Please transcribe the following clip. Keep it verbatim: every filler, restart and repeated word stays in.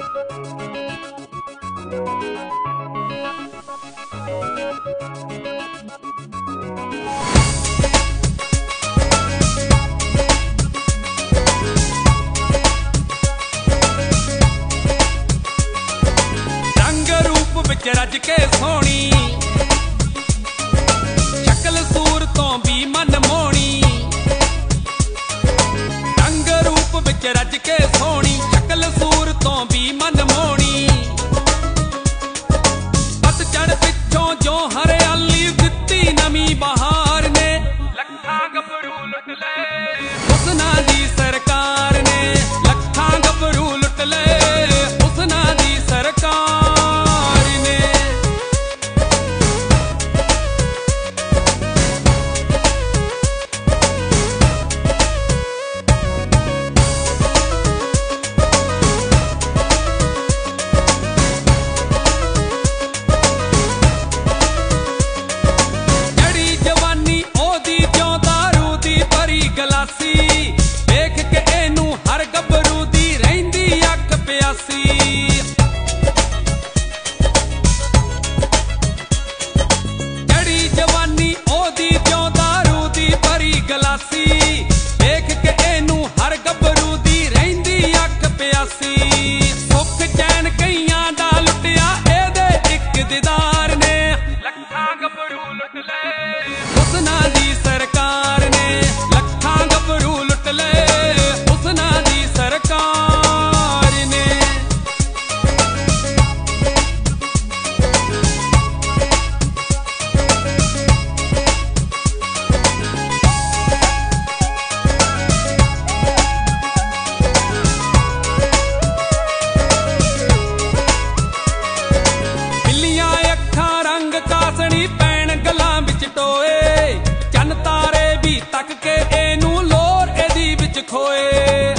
रज के सोनी शक्ल सूरतों भी मन मोनी, रंग रूप विच रज के सोनी शक्ल सूरतों भी मन मोनी। पतझड़ पिछों जो हरियाली दित्ती नवी बहार ने, लखां गभरू लुट ले हुस्ना दी सरकार ने, लखां गभरू लुट ले हुस्ना दी सरकार। देख के एनू हर गभरू दी रहिंदी अख प्यासी, जड़ी जवानी ओदी क्यों दारू दी भरी गलासी। देख के एनू हर गभरू दी रहिंदी अख प्यासी। सुख चैन कईयां दा लुटिया एदे इक दीदार ने, लखां गभरू लुट ले हुस्ना दी सरकार ने, लखां गभरू लुट ले हुस्ना दी सरकार ने। बिल्लियां अखां रंग कासनी पैण गलां विच टोए, चन तारे भी तक के एनू लोर एदी विच खोए।